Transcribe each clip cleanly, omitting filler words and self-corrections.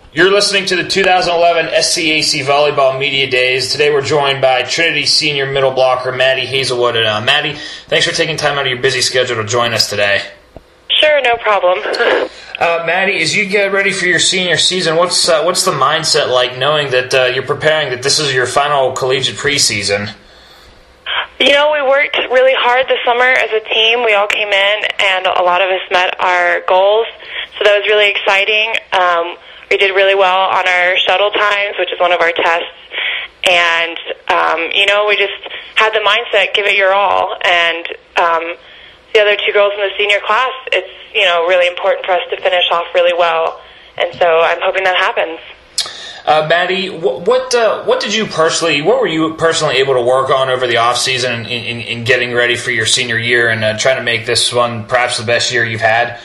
You're listening to the 2011 SCAC Volleyball Media Days. Today we're joined by Trinity senior middle blocker Maddie Hazelwood. And Maddie, thanks for taking time out of your busy schedule to join us today. Sure, no problem. Maddie, as you get ready for your senior season, what's the mindset like knowing that you're preparing that this is your final collegiate preseason? You know, we worked really hard this summer as a team. We all came in, and a lot of us met our goals, so that was really exciting. We did really well on our shuttle times, which is one of our tests, and, we just had the mindset, give it your all, and the other two girls in the senior class, it's, really important for us to finish off really well, and so I'm hoping that happens. Maddie, what were you personally able to work on over the off season in getting ready for your senior year and trying to make this one perhaps the best year you've had?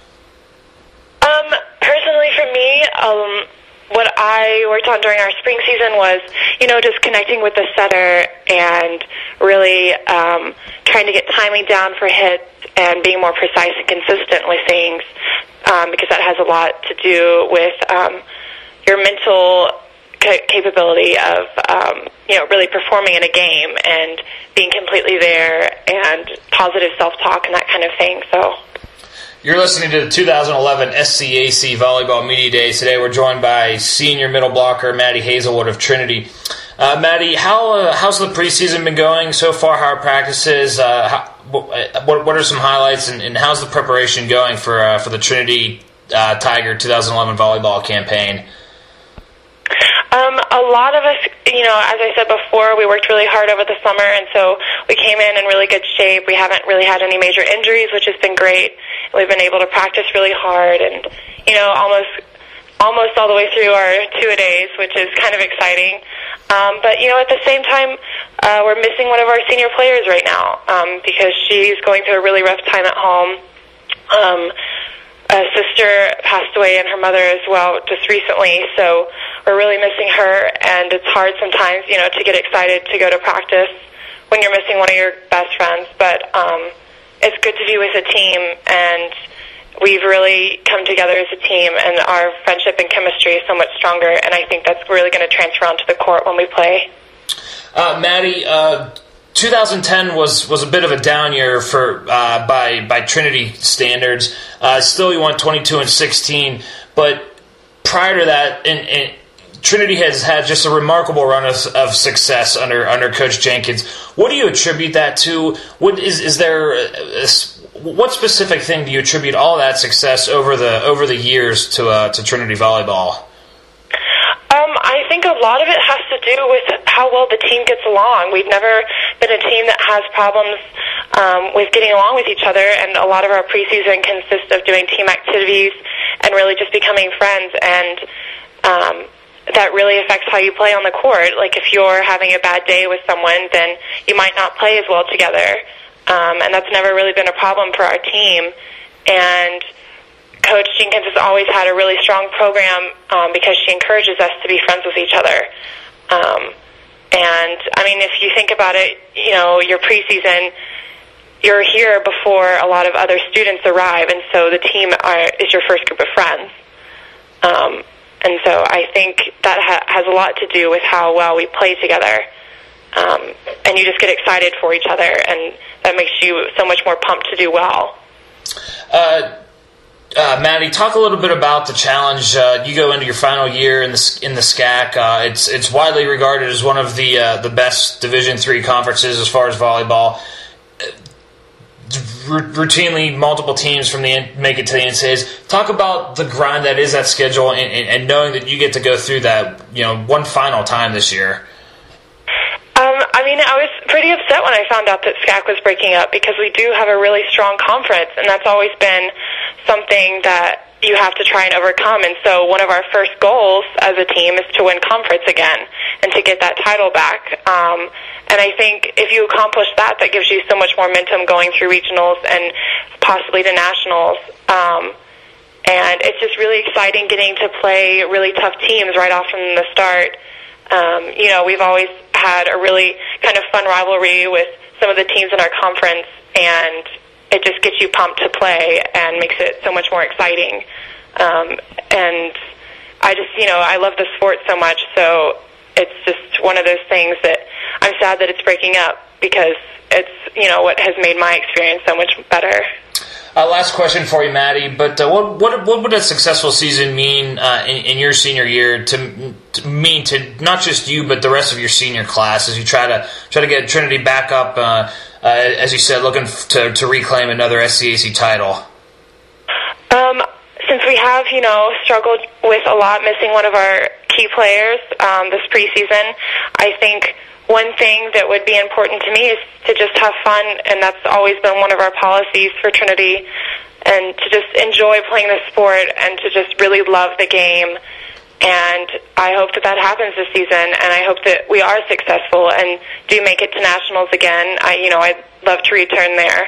Personally, for me, what I worked on during our spring season was, just connecting with the setter and really trying to get timing down for hits and being more precise and consistent with things, because that has a lot to do with your mental capability of, really performing in a game and being completely there and positive self-talk and that kind of thing. So, you're listening to the 2011 SCAC Volleyball Media Days. Today we're joined by senior middle blocker Maddie Hazelwood of Trinity. Maddie, how's the preseason been going so far? How are practices? What are some highlights, and how's the preparation going for the Trinity Tiger 2011 volleyball campaign? A lot of us, as I said before, we worked really hard over the summer, and so we came in really good shape. We haven't really had any major injuries, which has been great. We've been able to practice really hard and, almost all the way through our two-a-days, which is kind of exciting. But, at the same time, we're missing one of our senior players right now because she's going through a really rough time at home. A sister passed away and her mother as well just recently, so we're really missing her, and it's hard sometimes, to get excited to go to practice when you're missing one of your best friends, but it's good to be with a team, and we've really come together as a team, and our friendship and chemistry is so much stronger, and I think that's really going to transfer onto the court when we play. Maddie, 2010 was a bit of a down year for by Trinity standards. Still, you won 22-16, but prior to that, Trinity has had just a remarkable run of success under Coach Jenkins. What do you attribute that to? What specific thing do you attribute all that success over the years to Trinity volleyball? I think a lot of it has to do with how well the team gets along. We've never been a team that has problems with getting along with each other, and a lot of our preseason consists of doing team activities and really just becoming friends, and that really affects how you play on the court. Like, if you're having a bad day with someone, then you might not play as well together, and that's never really been a problem for our team. And Coach Jenkins has always had a really strong program because she encourages us to be friends with each other. And, if you think about it, your preseason, you're here before a lot of other students arrive, and so the team is your first group of friends. And so I think that has a lot to do with how well we play together. And you just get excited for each other, and that makes you so much more pumped to do well. Maddie, talk a little bit about the challenge. You go into your final year in the SCAC. It's widely regarded as one of the best Division III conferences as far as volleyball. Routinely, multiple teams from make it to the NCAAs. Talk about the grind that is that schedule, and knowing that you get to go through that, one final time this year. I was pretty upset when I found out that SCAC was breaking up, because we do have a really strong conference, and that's always been something that you have to try and overcome. And so one of our first goals as a team is to win conference again and to get that title back. And I think if you accomplish that, that gives you so much more momentum going through regionals and possibly to nationals. And it's just really exciting getting to play really tough teams right off from the start. We've always had a really kind of fun rivalry with some of the teams in our conference, and it just gets you pumped to play and makes it so much more exciting. And I love the sport so much, so it's just one of those things that I'm sad that it's breaking up because it's, what has made my experience so much better. Last question for you, Maddie. But what would a successful season mean in your senior year to not just you but the rest of your senior class as you try to get Trinity back up, as you said, looking to reclaim another SCAC title? Since we have struggled with a lot missing one of our key players this preseason, I think one thing that would be important to me is to just have fun, and that's always been one of our policies for Trinity, and to just enjoy playing the sport and to just really love the game. And I hope that happens this season, and I hope that we are successful and do make it to nationals again. I'd love to return there.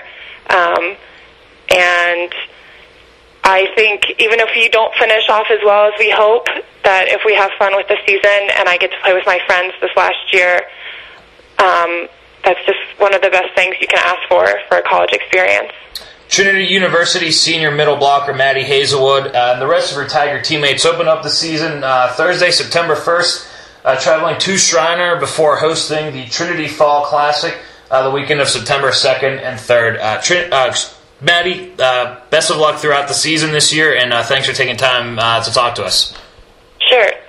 And I think even if you don't finish off as well as we hope, that if we have fun with the season and I get to play with my friends this last year, that's just one of the best things you can ask for a college experience. Trinity University senior middle blocker Maddie Hazelwood and the rest of her Tiger teammates open up the season Thursday, September 1st, traveling to Shriner before hosting the Trinity Fall Classic the weekend of September 2nd and 3rd. Maddie, best of luck throughout the season this year, and thanks for taking time to talk to us. Sure.